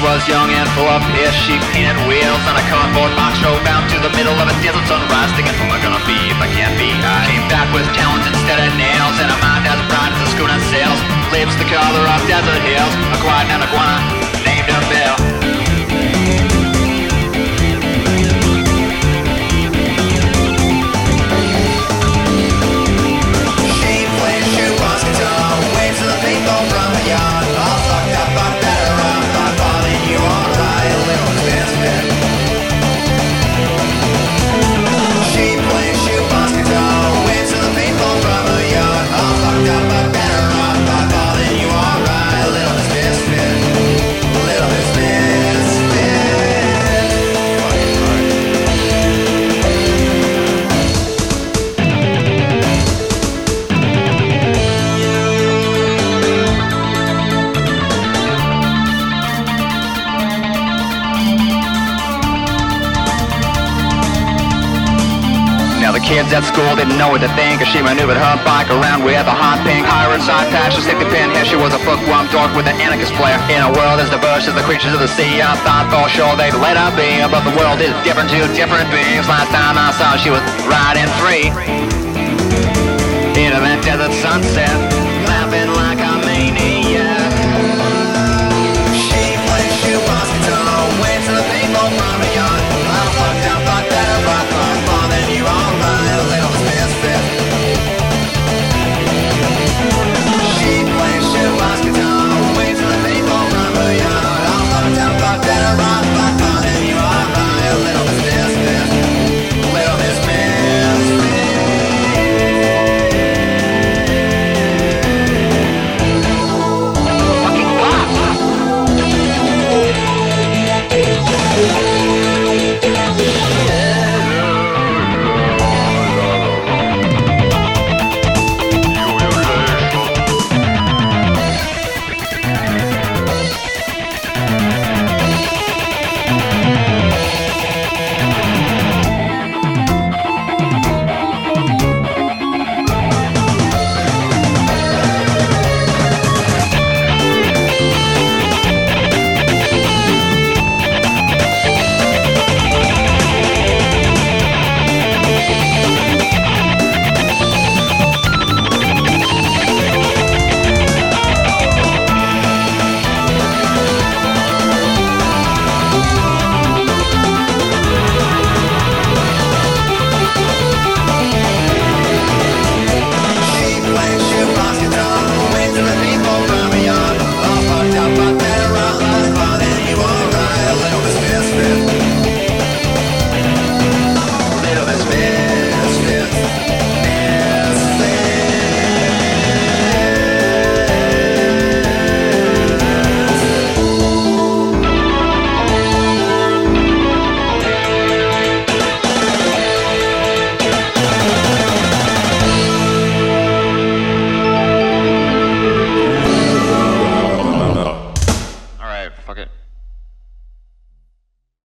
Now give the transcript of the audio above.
was young and full of piss. She painted wheels on a cardboard box, drove out to the middle of a desert sunrise, thinking, who am I gonna be if I can't be? I came back with talons instead of nails, and a mind as bright as a schooner sails. Lives the color of desert hills, a quiet and iguana named her Bill. She plays shoebox guitar, waves to the people from the yard, all sucked up, I'm better off by falling you alright, a little misfit. She plays shoebox guitar, waves to the people from the yard, all sucked up, I'm better off by falling you alright, a little misfit, a little misfit. Now the kids at school didn't know what to think, as she maneuvered her bike around with a hot pink iron side patch, a sticky pin here. She was a bookworm dork with an anarchist flair. In a world as diverse as the creatures of the sea, I thought for sure they'd let her be, but the world is different to different beings. Last time I saw her, she was riding free into that desert sunset, laughing